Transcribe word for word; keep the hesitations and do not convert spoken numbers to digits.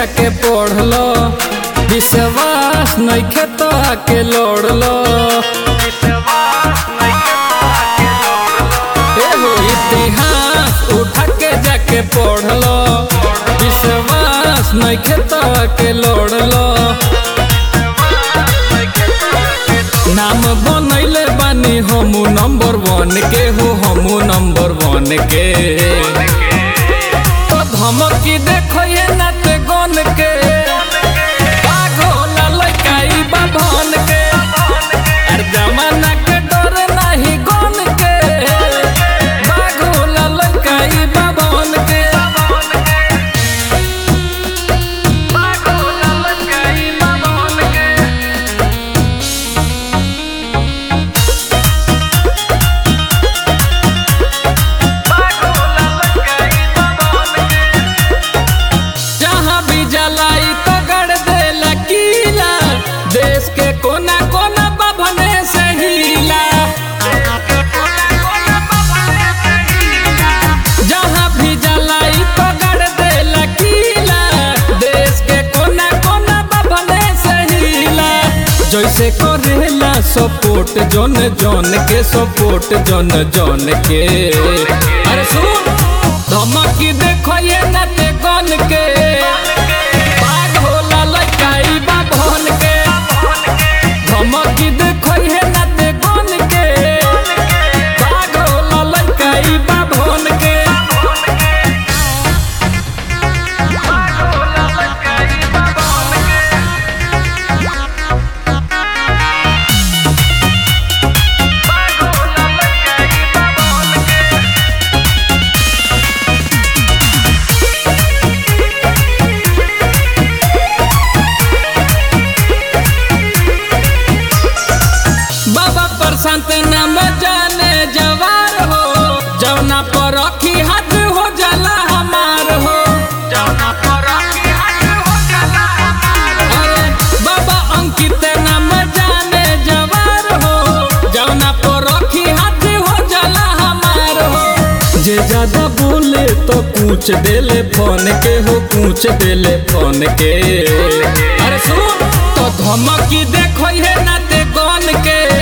जाके पढ़लो, विश्वास नइखे तो आके लड़लो। एहो इतिहास उठा के जाके पढ़लो, विश्वास नइखे तो आके लड़लो। नाम बनैले बानी हमू नंबर वन के हो, हमू नंबर वन के। तो धमकी देखो ये नाते गन के, पागल लइका ई बाभन के। अर जमाना के डर नाही गन के, पागल लइका ई बाभन के। पागल लइका ई बाभन के। देश के कोना कोना बाभने से हिला, जहाँ भी जलाई पकड़ देला किला। देश के कोना कोना बाभने से हिला, जैसे करेला सपोर्ट जन जन के, सपोर्ट जन जन के। अरे सुन धमकी देखो ये नाते गन के, पागल लइका ई बाभन के। धमकी देखो ये नाते गन के, पागल लइका ई बाभन के। पागल लइका ई बाभन के। पागल लइका ई बाभन के। बाबा प्रशांत नाम जाने जवार हो, जौना पर रखी हाथ हो जाला हमार हो। जौना पर रखी हाथ हो जाला हमार हो। अरे बाबा अंकित नाम जाने जवार हो, जौना पर रखी हाथ हो जाला हमार हो। जे ज्यादा बोले तो पूछ देले फोन के हो, पूछ देले फोन के। अरे सुन तो धमकी देखो ये नाते गन के,